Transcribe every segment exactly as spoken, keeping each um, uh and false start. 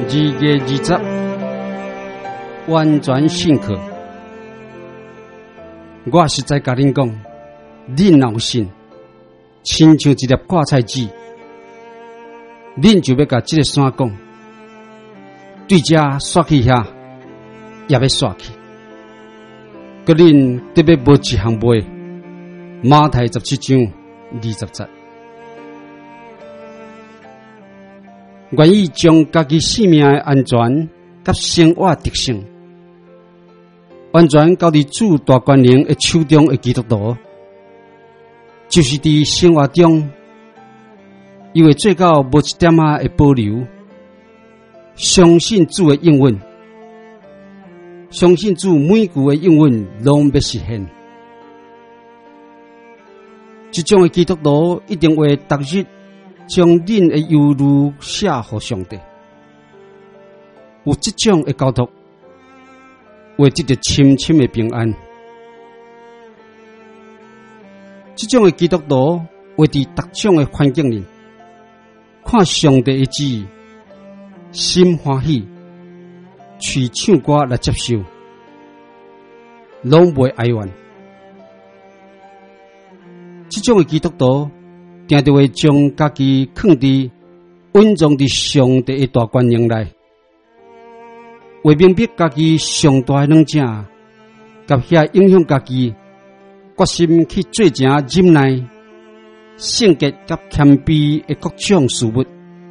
二月二十，完全信靠。我实在甲恁讲，恁若有信，亲像一粒挂菜籽，恁就要甲这个山讲，对这刷去遐，也要刷去。佮恁特别无一项卖，马太十七章二十节。愿意将家己性命的安全甲生活特性，完全交伫主大权能的手中的基督徒，就是伫生活中，伊会做到无一点仔的保留，相信主的应允，相信主每句的应允拢要实现。这种的基督徒一定会逐日将恁的忧虑写给上帝，有这种的交托，会得到深深的平安。这种的基督徒会伫各种的环境里，看上帝的旨意，心欢喜，去唱歌来接受，拢袂哀怨。这种的基督徒定定会将家己放伫稳重伫上帝的大权能内，为明白家己上大的软正，甲遐影响家己，决心去做成忍耐、圣洁甲谦卑的各种事物。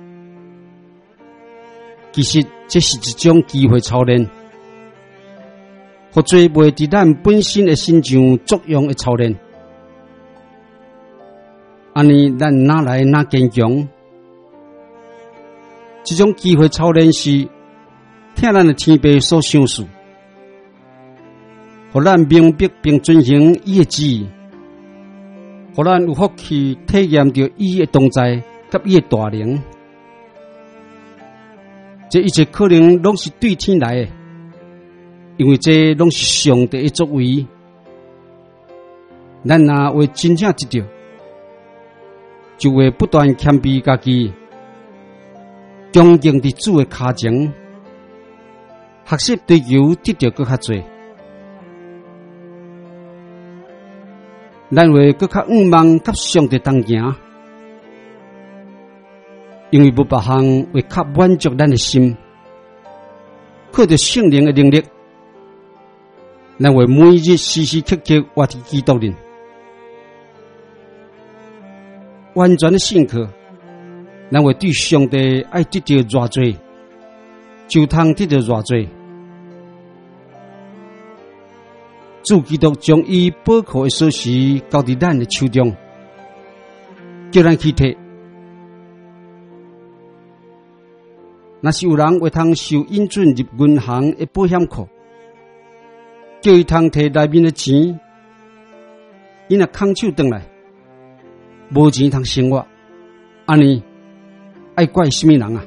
其实这是一种机会操练，或做袂伫咱本身的身上作用的操练。安尼，咱哪来哪坚强？这种机会操练是听咱的天父所想事，互咱明白并遵行伊的旨意，互咱有福去体验到伊的同在甲伊的大能。这一切可能拢是对天来的，因为这拢是上帝的作为。咱若为真正得到，就会不断谦卑家己，恭敬伫主的脚前，学习追求得到更较多。咱会更较仰望甲上帝同行，因为无别项会较满足咱的心，靠着圣灵的能力，咱会每日时时刻刻活伫基督里。完全的信靠，咱会对上帝爱得到偌多，就通得到偌多。主基督将伊宝库的锁匙交伫咱的手中，叫咱去摕。若是有人会通受引准入银行的保险库，叫伊通摕内面的钱，伊若空手转来，无钱通生活，安尼爱怪什么人啊？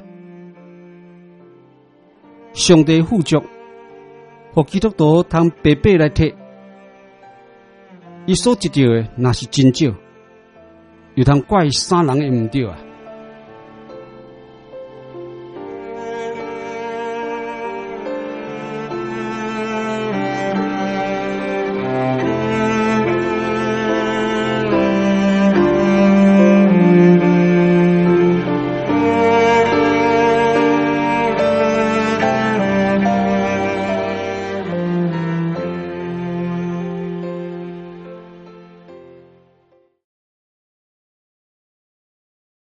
上帝富足，互基督徒通白白来摕，伊所得到的若是真少，又通怪啥人会毋对啊？